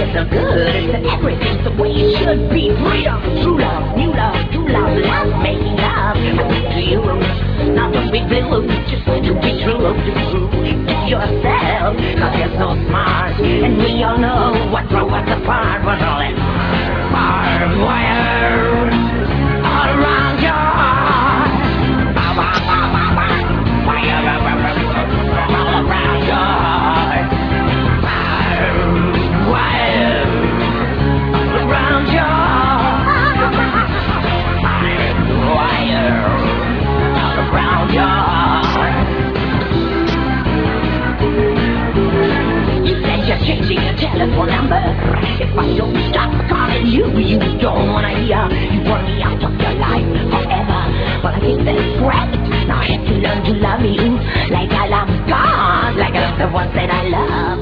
feels so good, it's everything's the way it should be. Freedom, true love, new love, true love, making love to you. Not to be blue, just to be true to yourself. Cause you're so smart, and we all know what drove us apart was all that barbed wire all around your heart. All around your heart. Barbed wire all around your heart. Barbed wire all around your heart. You said you're changing your telephone number. If I don't stop calling you, you don't wanna hear. You want me out of your life forever. But I think that's great. Now I have to learn to love you like I love God, like I love the ones that I love.